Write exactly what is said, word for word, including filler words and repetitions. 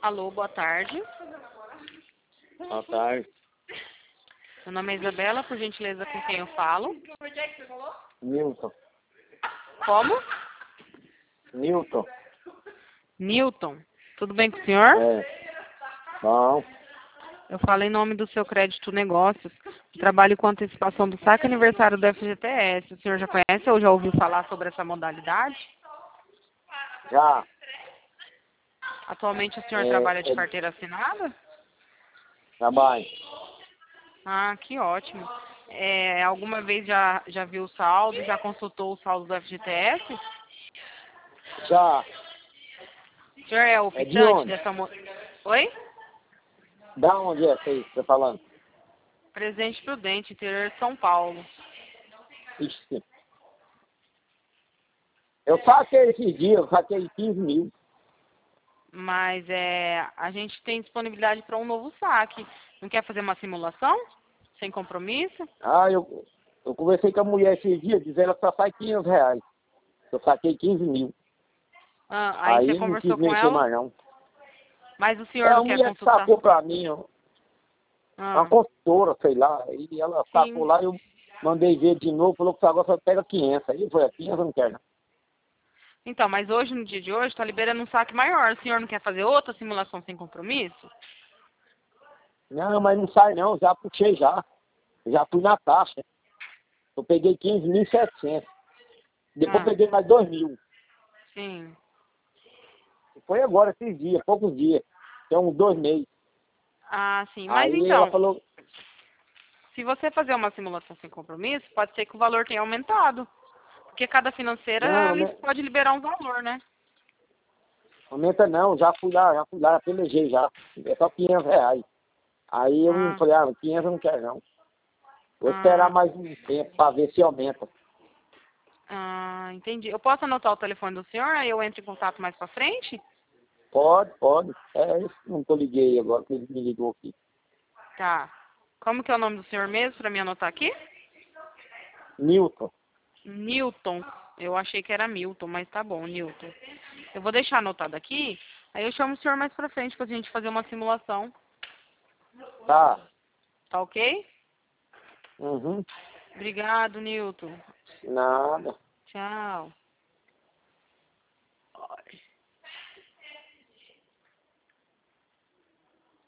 Alô, boa tarde. Boa tarde. Meu nome é Isabela, por gentileza, com quem eu falo? Newton. Como? Newton. Newton. Tudo bem com o senhor? É. Bom. Eu falo em nome do seu crédito negócios. Trabalho com antecipação do saque aniversário do F G T S. O senhor já conhece ou já ouviu falar sobre essa modalidade? Já. Atualmente o senhor É, trabalha de é, carteira assinada? trabalho. Ah, que ótimo. É, alguma vez já, já viu o saldo, já consultou o saldo do F G T S? Já. O senhor é o É de optante onde? dessa... Mo... Oi? Da onde é essa aí que você tá falando? Presidente Prudente, interior de São Paulo. Ixi. Eu saquei esses dias, eu saquei quinze mil. Mas é, a gente tem disponibilidade para um novo saque. Não quer fazer uma simulação? Sem compromisso? Ah, eu, eu conversei com a mulher esses dias, dizendo que só sai quinhentos reais. Eu saquei quinze mil. Ah, aí você Aí não quis conversou com mexer ela, mais não. mas o É senhor a não quer mulher que consultar? sacou pra mim, ó, uma Ah, consultora, sei lá. E ela sacou sim. lá e eu mandei ver de novo, falou que agora só pega quinhentos. Aí eu falei, quinhentos eu não quero não. Então, mas hoje, no dia de hoje, está liberando um saque maior. O senhor não quer fazer outra simulação sem compromisso? Não, mas não sai não, já puxei já. Já fui na taxa. Eu peguei quinze mil e setecentos. Depois Ah, peguei mais dois mil. sim. Foi agora, esses dias, poucos dias. Tem uns dois meses. Ah, sim. Mas Aí ela então, falou, se você fazer uma simulação sem compromisso, pode ser que o valor tenha aumentado. Porque cada financeira não, ela não pode liberar um valor, né? aumenta não, já fui lá, já fui lá, já pelejei já. É só quinhentos reais. Aí eu não Ah, falei, ah, quinhentos eu não quero não. Vou esperar ah, mais um tempo para ver se aumenta. ah, entendi. Eu posso anotar o telefone do senhor, aí eu entro em contato mais pra frente? Pode, pode. É isso que não tô liguei agora, que ele me ligou aqui. Tá. Como que é o nome do senhor mesmo, pra me anotar aqui? Newton. Newton. Eu achei que era Milton, mas tá bom, Newton. Eu vou deixar anotado aqui, aí eu chamo o senhor mais pra frente pra gente fazer uma simulação. Tá. Tá ok? Uhum. Obrigado, Newton. Nada. Tchau.